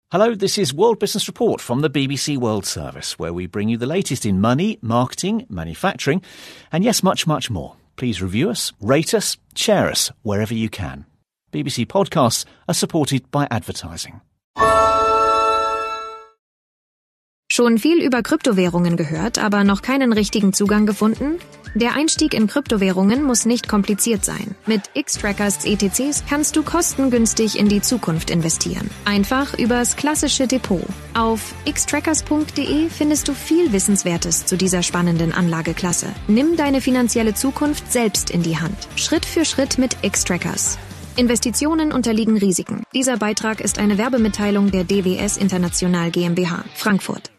Hello, this is World Business Report from the BBC World Service, where we bring you the latest in money, marketing, manufacturing, and yes, much, much more. Please review us, rate us, share us wherever you can. BBC podcasts are supported by advertising. Schon viel über Kryptowährungen gehört, aber noch keinen richtigen Zugang gefunden? Der Einstieg in Kryptowährungen muss nicht kompliziert sein. Mit Xtrackers ETCs kannst du kostengünstig in die Zukunft investieren. Einfach übers klassische Depot. Auf xtrackers.de findest du viel Wissenswertes zu dieser spannenden Anlageklasse. Nimm deine finanzielle Zukunft selbst in die Hand. Schritt für Schritt mit Xtrackers. Investitionen unterliegen Risiken. Dieser Beitrag ist eine Werbemitteilung der DWS International GmbH, Frankfurt.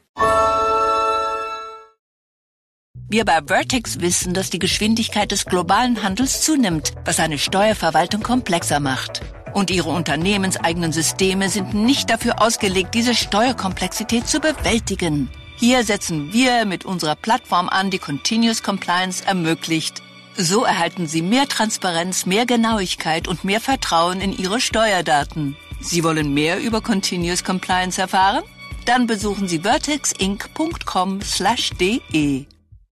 Wir bei Vertex wissen, dass die Geschwindigkeit des globalen Handels zunimmt, was eine Steuerverwaltung komplexer macht. Und ihre unternehmenseigenen Systeme sind nicht dafür ausgelegt, diese Steuerkomplexität zu bewältigen. Hier setzen wir mit unserer Plattform an, die Continuous Compliance ermöglicht. So erhalten Sie mehr Transparenz, mehr Genauigkeit und mehr Vertrauen in Ihre Steuerdaten. Sie wollen mehr über Continuous Compliance erfahren? Dann besuchen Sie vertexinc.com/de.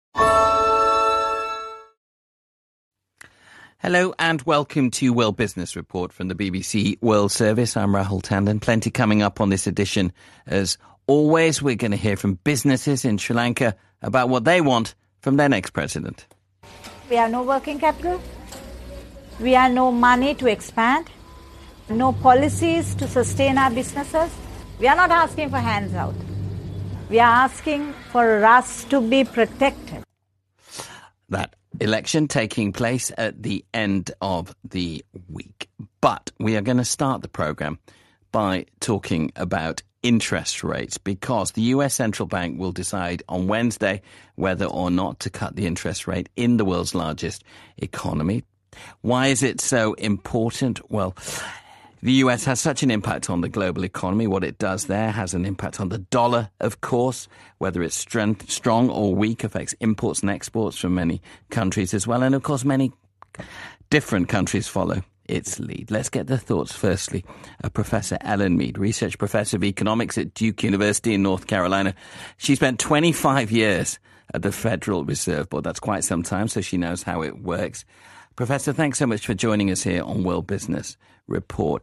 Hello and welcome to World Business Report from the BBC World Service. I'm Rahul Tandon. Plenty coming up on this edition. As always, we're going to hear from businesses in Sri Lanka about what they want from their next president. We have no working capital. We have no money to expand. No policies to sustain our businesses. We are not asking for hands out. We are asking for us to be protected. That election taking place at the end of the week. But we are going to start the programme by talking about interest rates, because the US Central Bank will decide on Wednesday whether or not to cut the interest rate in the world's largest economy. Why is it so important? Well, the US has such an impact on the global economy. What it does there has an impact on the dollar, of course. Whether it's strong or weak affects imports and exports from many countries as well. And, of course, many different countries follow its lead. Let's get the thoughts, firstly, of Professor Ellen Mead, Research Professor of Economics at Duke University in North Carolina. She spent 25 years at the Federal Reserve Board. That's quite some time, so she knows how it works. Professor, thanks so much for joining us here on World Business Report.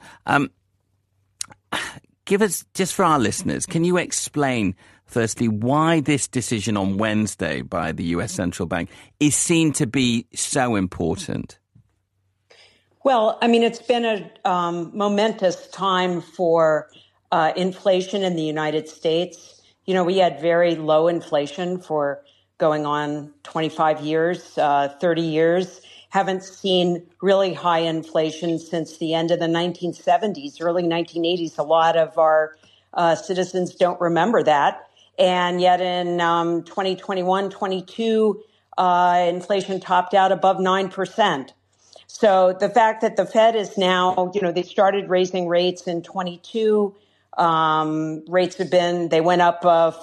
Give us, just for our listeners, can you explain, firstly, why this decision on Wednesday by the US Central Bank is seen to be so important? Well, I mean, it's been a momentous time for inflation in the United States. You know, we had very low inflation for going on 25 years, 30 years. Haven't seen really high inflation since the end of the 1970s, early 1980s. A lot of our citizens don't remember that. And yet in 2021, 22, inflation topped out above 9%. So the fact that the Fed is now, you know, they started raising rates in 22. Rates they went up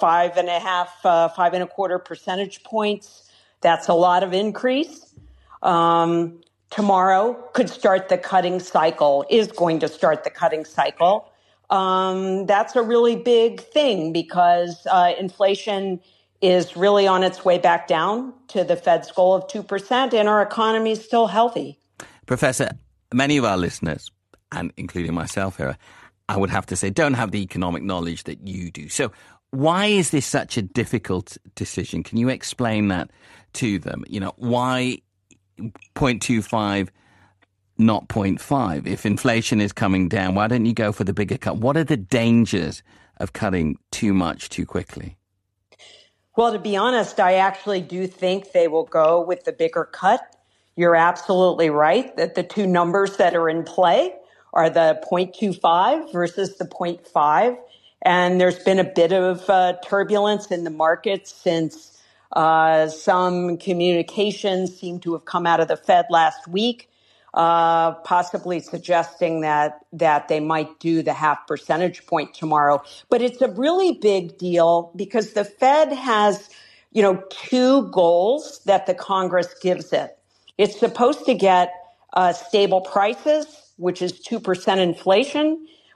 5.25 percentage points. That's a lot of increase. Tomorrow could start the cutting cycle, is going to start the cutting cycle. That's a really big thing because inflation is really on its way back down to the Fed's goal of 2%, and our economy is still healthy. Professor, many of our listeners, and including myself here, I would have to say, don't have the economic knowledge that you do. So why is this such a difficult decision? Can you explain that to them? You know, why 0.25, not 0.5? If inflation is coming down, why don't you go for the bigger cut? What are the dangers of cutting too much too quickly? Well, to be honest, I actually do think they will go with the bigger cut. You're absolutely right that the two numbers that are in play are the 0.25 versus the 0.5. And there's been a bit of turbulence in the markets since some communications seem to have come out of the Fed last week, possibly suggesting that they might do the 0.5 percentage point tomorrow. But it's a really big deal because the Fed has, you know, two goals that the Congress gives it. It's supposed to get stable prices, which is 2% inflation,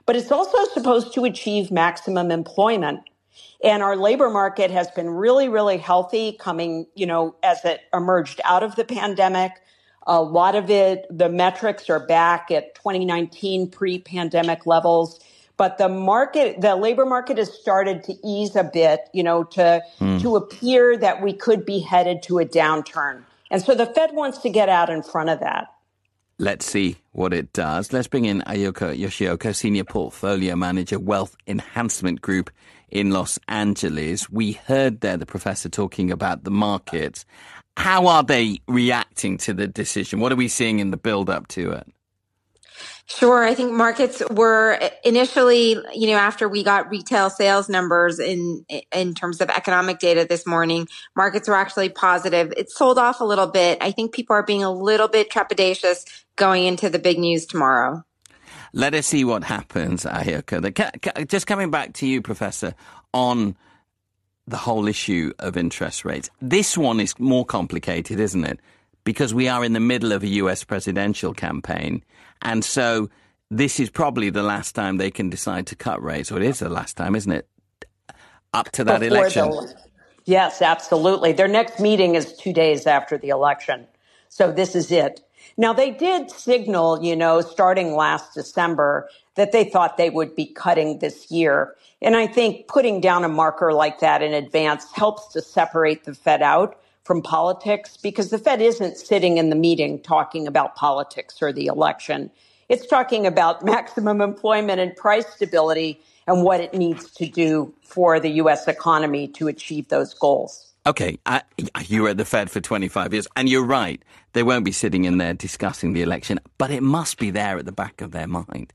but it's also supposed to achieve maximum employment. And our labor market has been really, really healthy coming, as it emerged out of the pandemic. A lot of it, the metrics are back at 2019 pre-pandemic levels. But the labor market has started to ease a bit, to appear that we could be headed to a downturn. And so the Fed wants to get out in front of that. Let's see what it does. Let's bring in Ayuko Yoshioka, Senior Portfolio Manager, Wealth Enhancement Group in Los Angeles. We heard there the professor talking about the markets. How are they reacting to the decision? What are we seeing in the build-up to it? Sure. I think markets were initially, after we got retail sales numbers in terms of economic data this morning, markets were actually positive. It sold off a little bit. I think people are being a little bit trepidatious going into the big news tomorrow. Let us see what happens, Ayuko. Just coming back to you, Professor, on the whole issue of interest rates. This one is more complicated, isn't it? Because we are in the middle of a US presidential campaign. And so this is probably the last time they can decide to cut rates. Or it is the last time, isn't it? Up to that election. Yes, absolutely. Their next meeting is 2 days after the election. So this is it. Now, they did signal, starting last December, that they thought they would be cutting this year. And I think putting down a marker like that in advance helps to separate the Fed out from politics, because the Fed isn't sitting in the meeting talking about politics or the election. It's talking about maximum employment and price stability and what it needs to do for the U.S. economy to achieve those goals. Okay, you were at the Fed for 25 years, and you're right. They won't be sitting in there discussing the election, but it must be there at the back of their mind.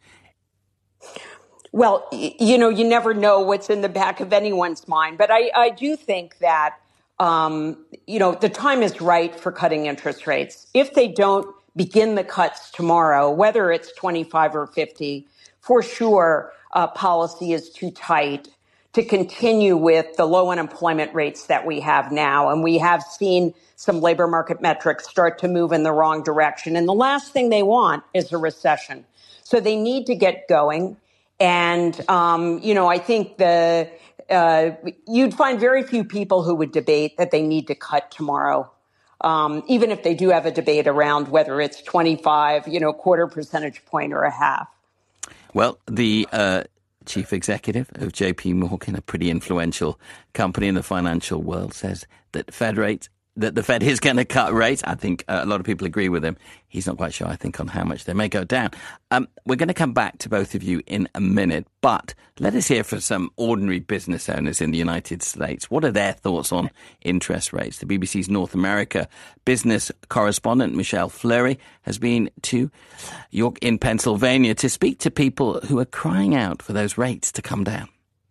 Well, you never know what's in the back of anyone's mind. But I do think that, the time is right for cutting interest rates. If they don't begin the cuts tomorrow, whether it's 25 or 50, for sure, policy is too tight to continue with the low unemployment rates that we have now. And we have seen some labor market metrics start to move in the wrong direction. And the last thing they want is a recession. So they need to get going. And, I think you'd find very few people who would debate that they need to cut tomorrow, even if they do have a debate around whether it's 25, quarter percentage point or a half. Well, the chief executive of JP Morgan, a pretty influential company in the financial world, says that the Fed is going to cut rates. I think a lot of people agree with him. He's not quite sure, I think, on how much they may go down. We're going to come back to both of you in a minute, but let us hear from some ordinary business owners in the United States. What are their thoughts on interest rates? The BBC's North America business correspondent, Michelle Fleury, has been to York in Pennsylvania to speak to people who are crying out for those rates to come down.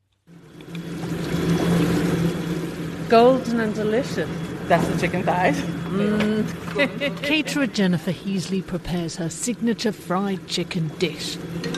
Golden and delicious. That's the chicken thighs. Caterer Jennifer Heasley prepares her signature fried chicken dish.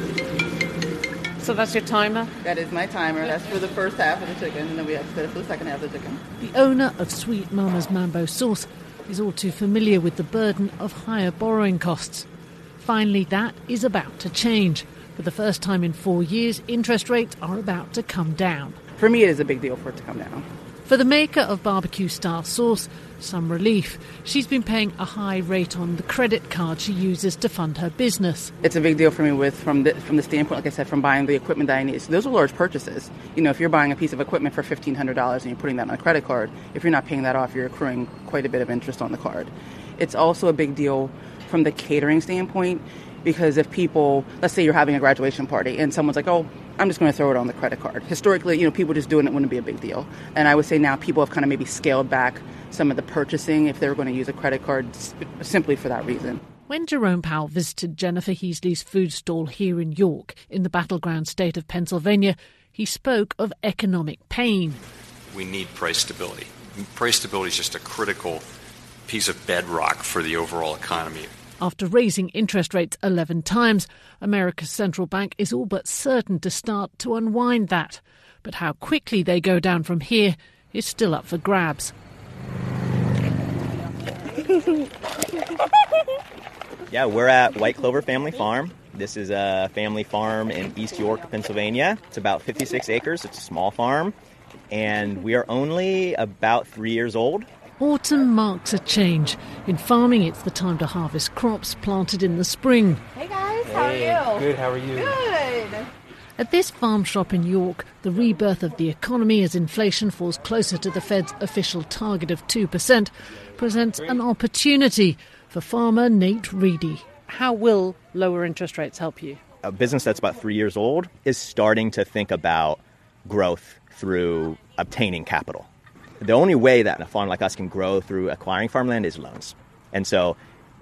So that's your timer? That is my timer. That's for the first half of the chicken, and then we have to set it for the second half of the chicken. The owner of Sweet Mama's Mambo Sauce is all too familiar with the burden of higher borrowing costs. Finally, that is about to change. For the first time in 4 years, interest rates are about to come down. For me, it is a big deal for it to come down. For the maker of barbecue-style sauce, some relief. She's been paying a high rate on the credit card she uses to fund her business. It's a big deal for me from the standpoint, like I said, from buying the equipment that I need. So those are large purchases. If you're buying a piece of equipment for $1,500 and you're putting that on a credit card, if you're not paying that off, you're accruing quite a bit of interest on the card. It's also a big deal from the catering standpoint, because if people, let's say you're having a graduation party and someone's like, oh, I'm just going to throw it on the credit card. Historically, people just doing it wouldn't be a big deal. And I would say now people have kind of maybe scaled back some of the purchasing if they were going to use a credit card simply for that reason. When Jerome Powell visited Jennifer Heasley's food stall here in York, in the battleground state of Pennsylvania, he spoke of economic pain. We need price stability. Price stability is just a critical piece of bedrock for the overall economy. After raising interest rates 11 times, America's central bank is all but certain to start to unwind that. But how quickly they go down from here is still up for grabs. Yeah, we're at White Clover Family Farm. This is a family farm in East York, Pennsylvania. It's about 56 acres. It's a small farm, and we are only about 3 years old. Autumn marks a change. In farming, it's the time to harvest crops planted in the spring. Hey guys, how are you? Good, how are you? Good. At this farm shop in York, the rebirth of the economy as inflation falls closer to the Fed's official target of 2% presents an opportunity for farmer Nate Reedy. How will lower interest rates help you? A business that's about 3 years old is starting to think about growth through obtaining capital. The only way that a farm like us can grow through acquiring farmland is loans. And so,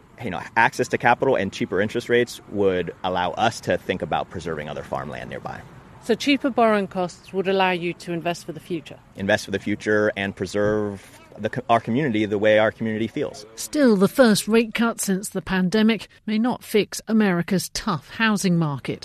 access to capital and cheaper interest rates would allow us to think about preserving other farmland nearby. So cheaper borrowing costs would allow you to invest for the future? Invest for the future and preserve our community the way our community feels. Still, the first rate cut since the pandemic may not fix America's tough housing market.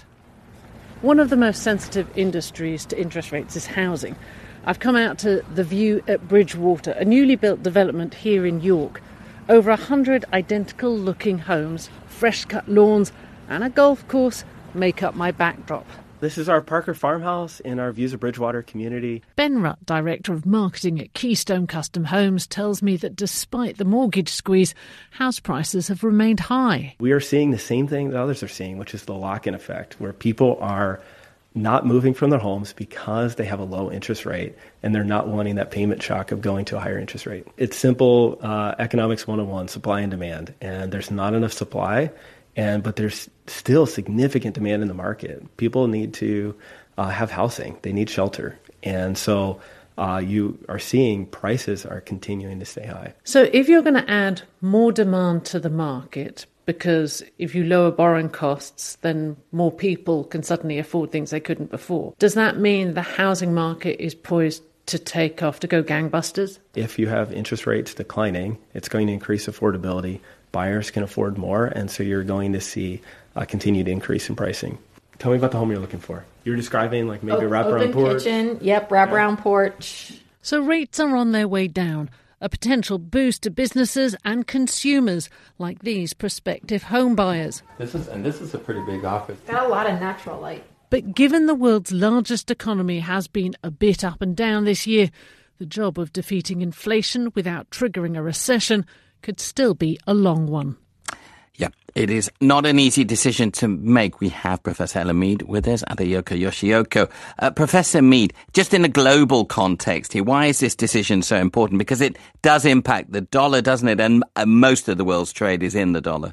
One of the most sensitive industries to interest rates is housing. I've come out to The View at Bridgewater, a newly built development here in York. Over 100 identical-looking homes, fresh-cut lawns and a golf course make up my backdrop. This is our Parker farmhouse in our Views of Bridgewater community. Ben Rutt, Director of Marketing at Keystone Custom Homes, tells me that despite the mortgage squeeze, house prices have remained high. We are seeing the same thing that others are seeing, which is the lock-in effect, where people are not moving from their homes because they have a low interest rate and they're not wanting that payment shock of going to a higher interest rate. It's simple economics 101, supply and demand, and there's not enough supply, but there's still significant demand in the market. People need to have housing. They need shelter. And so you are seeing prices are continuing to stay high. So if you're going to add more demand to the market, because if you lower borrowing costs, then more people can suddenly afford things they couldn't before. Does that mean the housing market is poised to take off, to go gangbusters? If you have interest rates declining, it's going to increase affordability. Buyers can afford more, and so you're going to see a continued increase in pricing. Tell me about the home you're looking for. You're describing like maybe a wraparound porch. Open kitchen, yep, wraparound porch. So rates are on their way down. A potential boost to businesses and consumers like these prospective home buyers. This is a pretty big office. Got a lot of natural light. But given the world's largest economy has been a bit up and down this year, the job of defeating inflation without triggering a recession could still be a long one. Yeah, it is not an easy decision to make. We have Professor Ellen Mead with us, Adeyoko Yoshioka. Professor Mead, just in a global context here, why is this decision so important? Because it does impact the dollar, doesn't it? And most of the world's trade is in the dollar.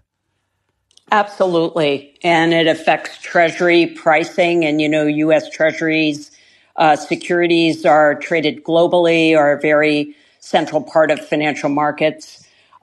Absolutely. And it affects Treasury pricing. And, U.S. Treasuries securities are traded globally, are a very central part of financial markets.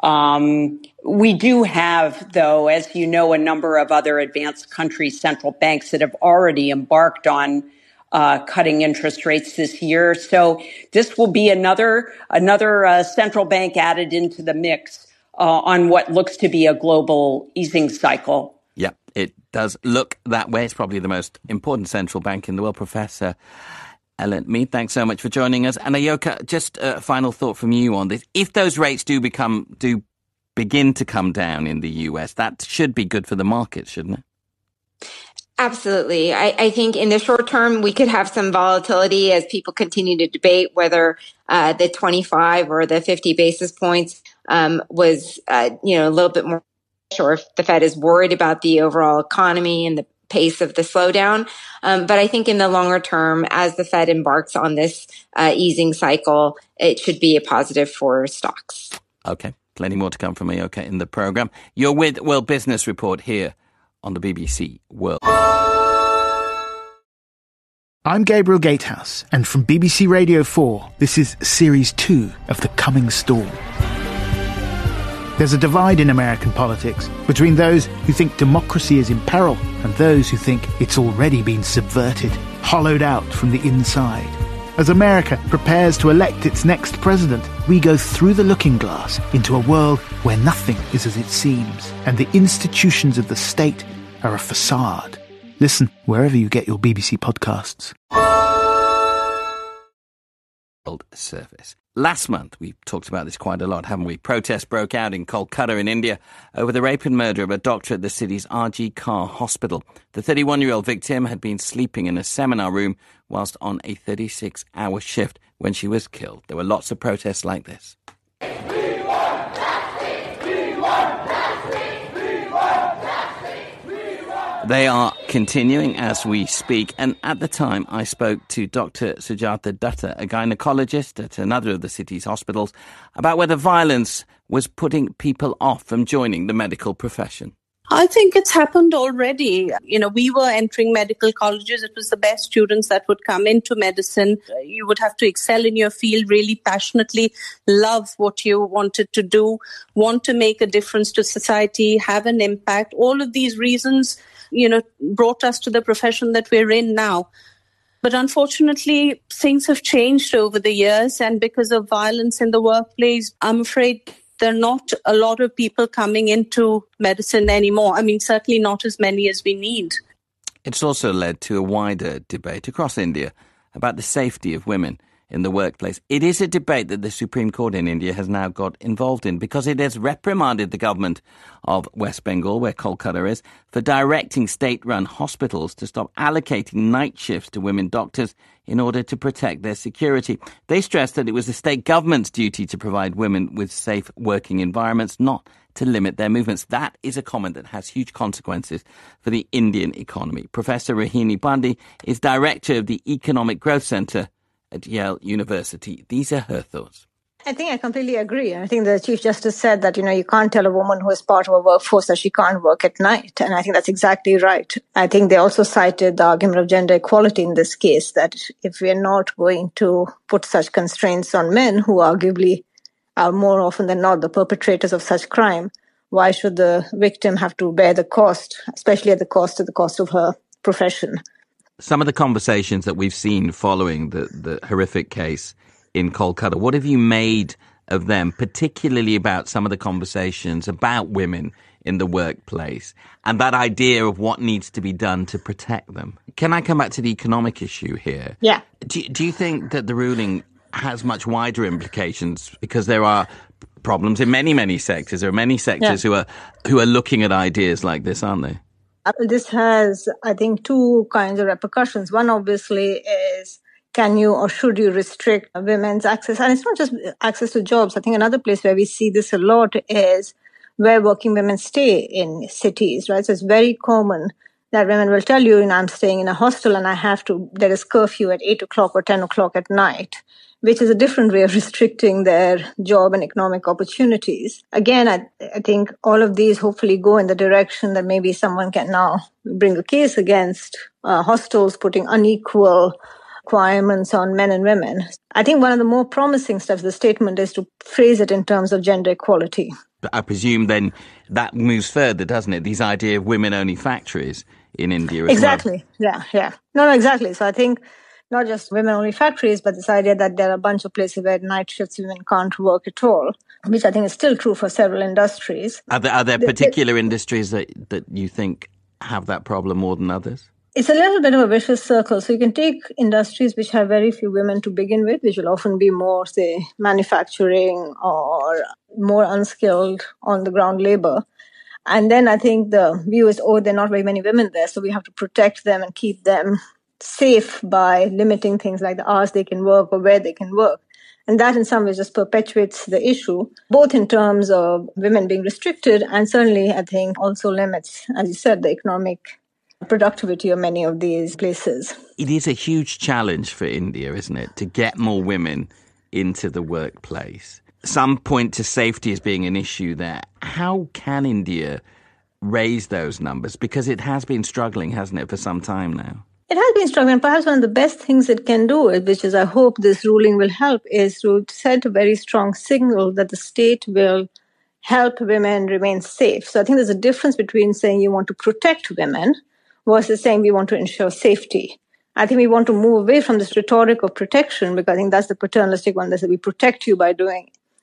We do have, though, as you know, a number of other advanced country central banks that have already embarked on cutting interest rates this year. So this will be another central bank added into the mix on what looks to be a global easing cycle. Yeah, it does look that way. It's probably the most important central bank in the world. Professor Ellen Mead, thanks so much for joining us. And Ayoka, just a final thought from you on this. If those rates do begin to come down in the US, that should be good for the market, shouldn't it? Absolutely. I think in the short term, we could have some volatility as people continue to debate whether the 25 or the 50 basis points was, a little bit more, or if the Fed is worried about the overall economy and the pace of the slowdown. But I think in the longer term, as the Fed embarks on this easing cycle, it should be a positive for stocks. Okay. Plenty more to come from Ayoka in the program. You're with World Business Report here on the BBC World. I'm Gabriel Gatehouse, and from BBC Radio 4, this is Series 2 of The Coming Storm. There's a divide in American politics between those who think democracy is in peril and those who think it's already been subverted, hollowed out from the inside. As America prepares to elect its next president, we go through the looking glass into a world where nothing is as it seems, and the institutions of the state are a facade. Listen wherever you get your BBC podcasts. World Service. Last month, we talked about this quite a lot, haven't we? Protests broke out in Kolkata in India over the rape and murder of a doctor at the city's RG Kar Hospital. The 31-year-old victim had been sleeping in a seminar room whilst on a 36-hour shift when she was killed. There were lots of protests like this. They are continuing as we speak, and at the time I spoke to Dr. Sujata Dutta, a gynecologist at another of the city's hospitals, about whether violence was putting people off from joining the medical profession. I think it's happened already. We were entering medical colleges. It was the best students that would come into medicine. You would have to excel in your field, really passionately love what you wanted to do, want to make a difference to society, have an impact. All of these reasons, brought us to the profession that we're in now. But unfortunately, things have changed over the years, and because of violence in the workplace, I'm afraid there are not a lot of people coming into medicine anymore. I mean, certainly not as many as we need. It's also led to a wider debate across India about the safety of women in the workplace. It is a debate that the Supreme Court in India has now got involved in because it has reprimanded the government of West Bengal, where Kolkata is, for directing state-run hospitals to stop allocating night shifts to women doctors in order to protect their security. They stressed that it was the state government's duty to provide women with safe working environments, not to limit their movements. That is a comment that has huge consequences for the Indian economy. Professor Rohini Pandey is director of the Economic Growth Centre at Yale University. These are her thoughts. I think I completely agree. I think the Chief Justice said that, you can't tell a woman who is part of a workforce that she can't work at night. And I think that's exactly right. I think they also cited the argument of gender equality in this case, that if we're not going to put such constraints on men who arguably are more often than not the perpetrators of such crime, why should the victim have to bear the cost, especially at the cost of her profession? Some of the conversations that we've seen following the horrific case in Kolkata, what have you made of them, particularly about some of the conversations about women in the workplace and that idea of what needs to be done to protect them? Can I come back to the economic issue here? Yeah. Do you think that the ruling has much wider implications because there are problems in many, many sectors? There are many sectors who are looking at ideas like this, aren't they? This has, I think, two kinds of repercussions. One, obviously, is can you or should you restrict women's access? And it's not just access to jobs. I think another place where we see this a lot is where working women stay in cities, right? So it's very common that women will tell you, I'm staying in a hostel and there is curfew at 8 o'clock or 10 o'clock at night, which is a different way of restricting their job and economic opportunities. Again, I think all of these hopefully go in the direction that maybe someone can now bring a case against hostels putting unequal requirements on men and women. I think one of the more promising steps of the statement is to phrase it in terms of gender equality. But I presume then that moves further, doesn't it? These idea of women-only factories in India as exactly. well. Yeah. No, exactly. So I think not just women-only factories, but this idea that there are a bunch of places where night shifts women can't work at all, which I think is still true for several industries. Are there particular industries that you think have that problem more than others? It's a little bit of a vicious circle. So you can take industries which have very few women to begin with, which will often be more, say, manufacturing or more unskilled on-the-ground labor. And then I think the view is, there are not very many women there, so we have to protect them and keep them safe by limiting things like the hours they can work or where they can work. And that in some ways just perpetuates the issue, both in terms of women being restricted and certainly, I think, also limits, as you said, the economic productivity of many of these places. It is a huge challenge for India, isn't it, to get more women into the workplace. Some point to safety as being an issue there. How can India raise those numbers? Because it has been struggling, hasn't it, for some time now? It has been struggling. Perhaps one of the best things it can do, which is I hope this ruling will help, is to send a very strong signal that the state will help women remain safe. So I think there's a difference between saying you want to protect women versus saying we want to ensure safety. I think we want to move away from this rhetoric of protection because I think that's the paternalistic one that we protect you by doing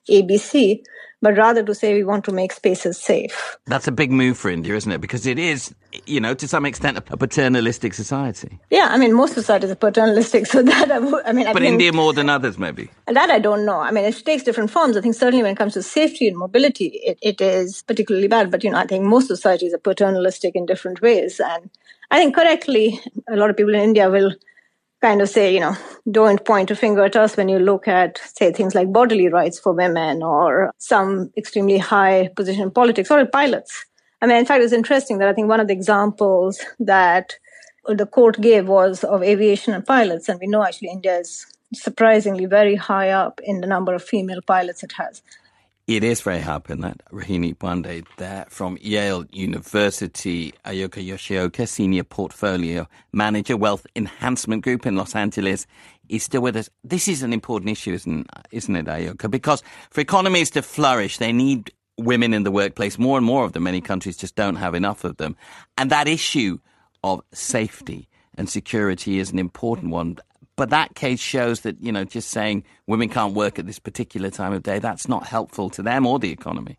ABC, but rather to say we want to make spaces safe. That's a big move for India, isn't it? Because it is, to some extent, a paternalistic society. Yeah, I mean, most societies are paternalistic, so that I think India more than others, maybe. That I don't know. I mean, it takes different forms. I think certainly when it comes to safety and mobility, it is particularly bad. But, I think most societies are paternalistic in different ways. And I think correctly, a lot of people in India will kind of say, don't point a finger at us when you look at, say, things like bodily rights for women or some extremely high position in politics or pilots. I mean, in fact, it's interesting that I think one of the examples that the court gave was of aviation and pilots. And we know actually India is surprisingly very high up in the number of female pilots it has. It is very high up in that. Rohini Pandey there from Yale University. Ayoka Yoshioka, Senior Portfolio Manager, Wealth Enhancement Group in Los Angeles, is still with us. This is an important issue, isn't it, Ayoka? Because for economies to flourish, they need women in the workplace. More and more of them. Many countries just don't have enough of them. And that issue of safety and security is an important one. But that case shows that, just saying women can't work at this particular time of day, that's not helpful to them or the economy.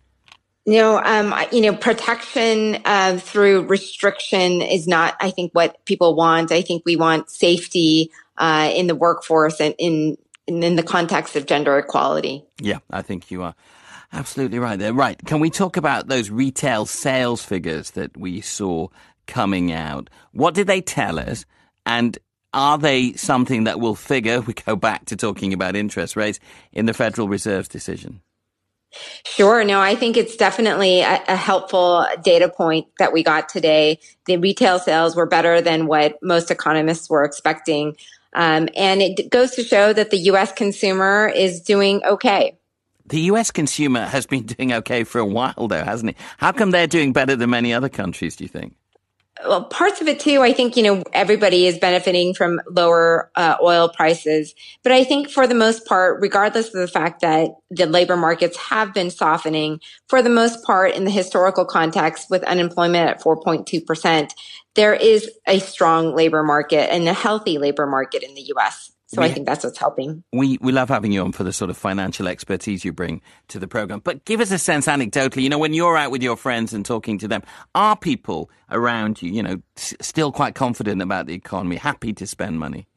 Protection through restriction is not, I think, what people want. I think we want safety in the workforce and in the context of gender equality. Yeah, I think you are absolutely right there. Right. Can we talk about those retail sales figures that we saw coming out? What did they tell us? And are they something that will figure, we go back to talking about interest rates, in the Federal Reserve's decision? Sure. No, I think it's definitely a helpful data point that we got today. The retail sales were better than what most economists were expecting. And it goes to show that the U.S. consumer is doing okay. The U.S. consumer has been doing okay for a while, though, hasn't it? How come they're doing better than many other countries, do you think? Well, parts of it too, I think, everybody is benefiting from lower oil prices. But I think for the most part, regardless of the fact that the labor markets have been softening, for the most part, in the historical context with unemployment at 4.2%, there is a strong labor market and a healthy labor market in the U.S. So I think that's what's helping. We love having you on for the sort of financial expertise you bring to the program. But give us a sense anecdotally, when you're out with your friends and talking to them, are people around you, still quite confident about the economy, happy to spend money?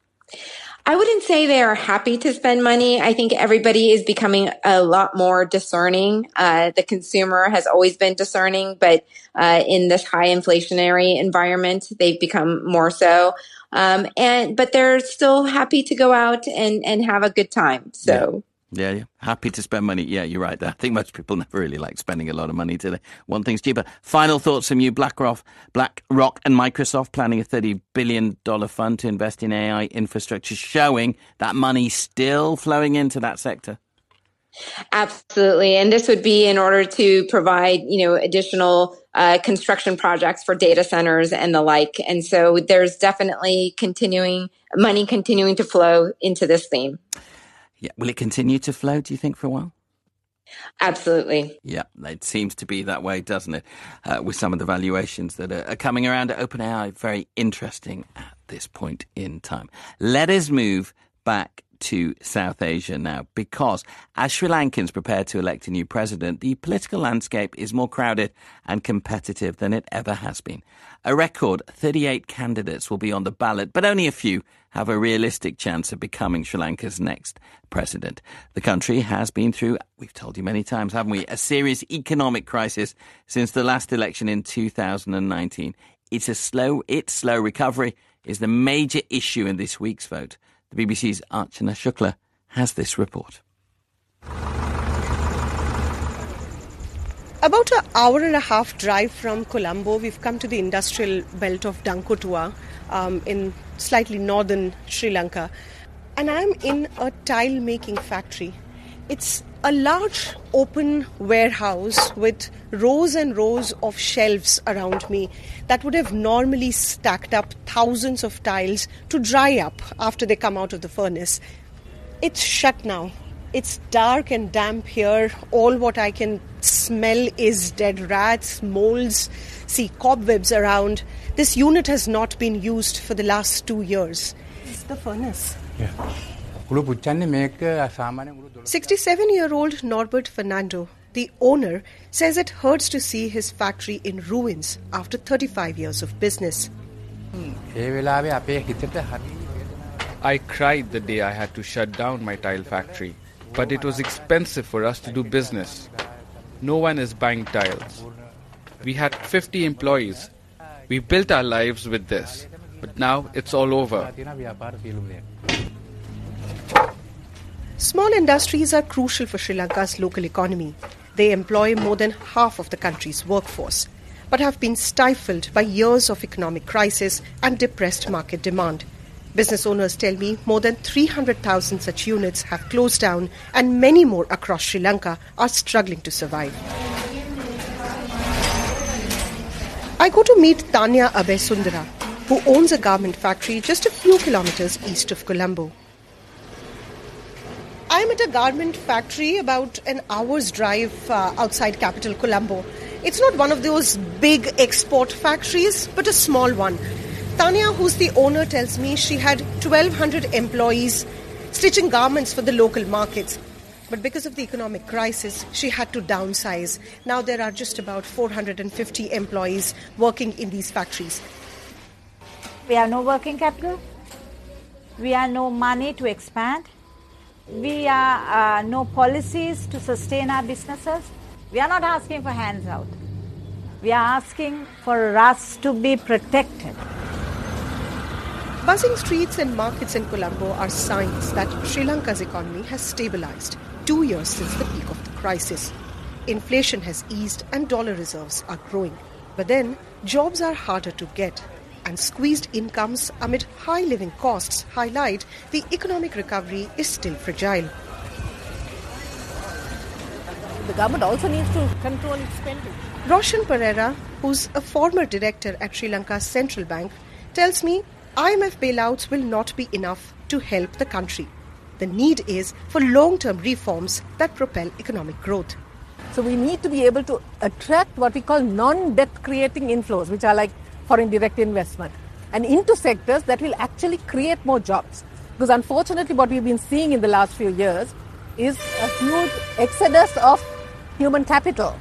I wouldn't say they are happy to spend money. I think everybody is becoming a lot more discerning. The consumer has always been discerning, but in this high inflationary environment, they've become more so. But they're still happy to go out and have a good time. So. Yeah. Happy to spend money. Yeah, you're right there. I think most people never really like spending a lot of money, do they? One thing's cheaper. Final thoughts from you. BlackRock and Microsoft planning a $30 billion fund to invest in AI infrastructure, showing that money still flowing into that sector. Absolutely. And this would be in order to provide, additional construction projects for data centers and the like. And so there's definitely money continuing to flow into this theme. Yeah. Will it continue to flow, do you think, for a while? Absolutely. Yeah, it seems to be that way, doesn't it? With some of the valuations that are coming around at OpenAI. Very interesting at this point in time. Let us move back to South Asia now, because as Sri Lankans prepare to elect a new president, the political landscape is more crowded and competitive than it ever has been. A record 38 candidates will be on the ballot, but only a few have a realistic chance of becoming Sri Lanka's next president. The country has been through, we've told you many times, haven't we, a serious economic crisis since the last election in 2019. Its slow recovery is the major issue in this week's vote. The BBC's Archana Shukla has this report. About an hour and a half drive from Colombo, we've come to the industrial belt of Dankotua in slightly northern Sri Lanka. And I'm in a tile-making factory. It's a large open warehouse with rows and rows of shelves around me that would have normally stacked up thousands of tiles to dry up after they come out of the furnace. It's shut now. It's dark and damp here. All what I can smell is dead rats, molds, see cobwebs around. This unit has not been used for the last 2 years. This is the furnace. Yeah. 67-year-old Norbert Fernando, the owner, says it hurts to see his factory in ruins after 35 years of business. I cried the day I had to shut down my tile factory, but it was expensive for us to do business. No one is buying tiles. We had 50 employees. We built our lives with this, but now it's all over. Small industries are crucial for Sri Lanka's local economy. They employ more than half of the country's workforce, but have been stifled by years of economic crisis and depressed market demand. Business owners tell me more than 300,000 such units have closed down and many more across Sri Lanka are struggling to survive. I go to meet Tanya Abesundara, who owns a garment factory just a few kilometers east of Colombo. I'm at a garment factory about an hour's drive outside capital Colombo. It's not one of those big export factories, but a small one. Tanya, who's the owner, tells me she had 1,200 employees stitching garments for the local markets. But because of the economic crisis, she had to downsize. Now there are just about 450 employees working in these factories. We have no working capital. We have no money to expand. We have no policies to sustain our businesses. We are not asking for hands out. We are asking for us to be protected. Buzzing streets and markets in Colombo are signs that Sri Lanka's economy has stabilized 2 years since the peak of the crisis. Inflation has eased and dollar reserves are growing. But then, jobs are harder to get, and squeezed incomes amid high living costs highlight the economic recovery is still fragile. The government also needs to control its spending. Roshan Pereira, who's a former director at Sri Lanka's central bank, tells me IMF bailouts will not be enough to help the country. The need is for long-term reforms that propel economic growth. So we need to be able to attract what we call non-debt creating inflows, which are like foreign direct investment, and into sectors that will actually create more jobs. Because unfortunately what we've been seeing in the last few years is a huge exodus of human capital.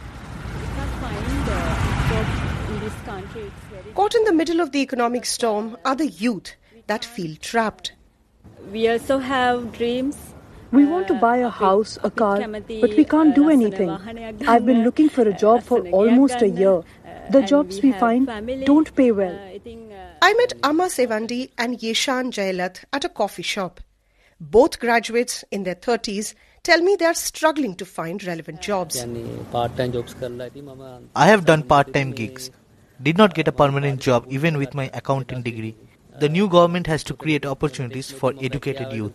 Caught in the middle of the economic storm are the youth that feel trapped. We also have dreams. We want to buy a house, a car, but we can't do anything. I've been looking for a job for almost a year. The jobs we find don't pay well. I met Amma Sevandi and Yeshan Jayalath at a coffee shop. Both graduates in their 30s tell me they are struggling to find relevant jobs. I have done part-time gigs. Did not get a permanent job even with my accounting degree. The new government has to create opportunities for educated youth.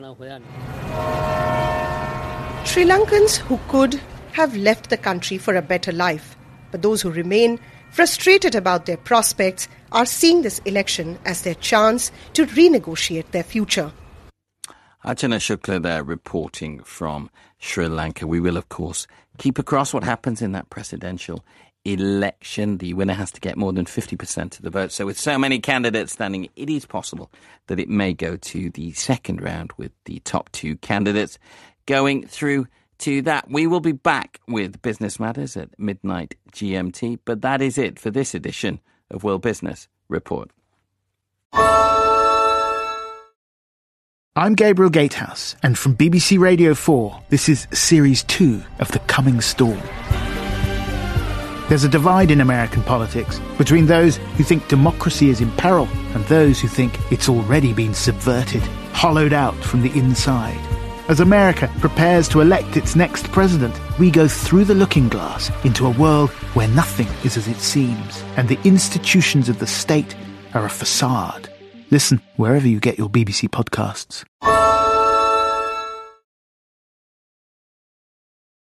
Sri Lankans who could have left the country for a better life. But those who remain frustrated about their prospects are seeing this election as their chance to renegotiate their future. Archana Shukla there reporting from Sri Lanka. We will, of course, keep across what happens in that presidential election. The winner has to get more than 50% of the vote. So with so many candidates standing, it is possible that it may go to the second round with the top two candidates going through to that. We will be back with Business Matters at midnight GMT, but that is it for this edition of World Business Report. I'm Gabriel Gatehouse, and from BBC Radio 4, this is Series 2 of The Coming Storm. There's a divide in American politics between those who think democracy is in peril and those who think it's already been subverted, hollowed out from the inside. As America prepares to elect its next president, we go through the looking glass into a world where nothing is as it seems, and the institutions of the state are a facade. Listen wherever you get your BBC podcasts.